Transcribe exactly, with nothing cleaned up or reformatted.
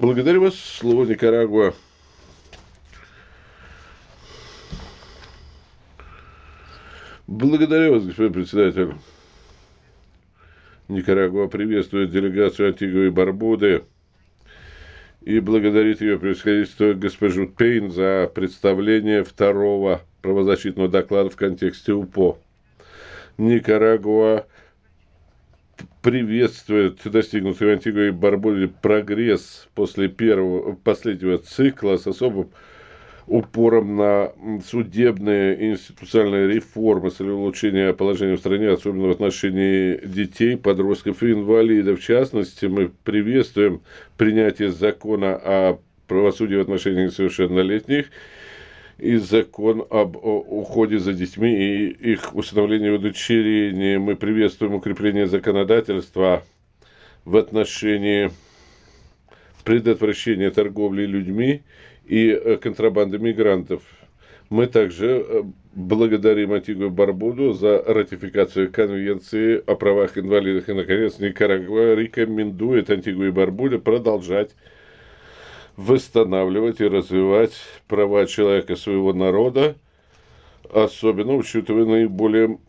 Благодарю вас. Слово Никарагуа. Благодарю вас, господин председатель. Никарагуа приветствует делегацию Антигуа и Барбуды и благодарит ее превосходительство госпожу Пейн за представление второго правозащитного доклада в контексте УПО. Никарагуа приветствует достигнутый в Антигуа и Барбуде прогресс после первого, последнего цикла с особым упором на судебные и институциональные реформы с целью улучшения положения в стране, особенно в отношении детей, подростков и инвалидов. В частности, мы приветствуем принятие закона о правосудии в отношении несовершеннолетних и закон об уходе за детьми и их усыновлении и удочерении. Мы приветствуем укрепление законодательства в отношении предотвращения торговли людьми и контрабанды мигрантов. Мы также благодарим Антигуа и Барбуду за ратификацию Конвенции о правах инвалидов. И, наконец, Никарагуа рекомендует Антигуа и Барбуде продолжать восстанавливать и развивать права человека своего народа, особенно учитывая наиболее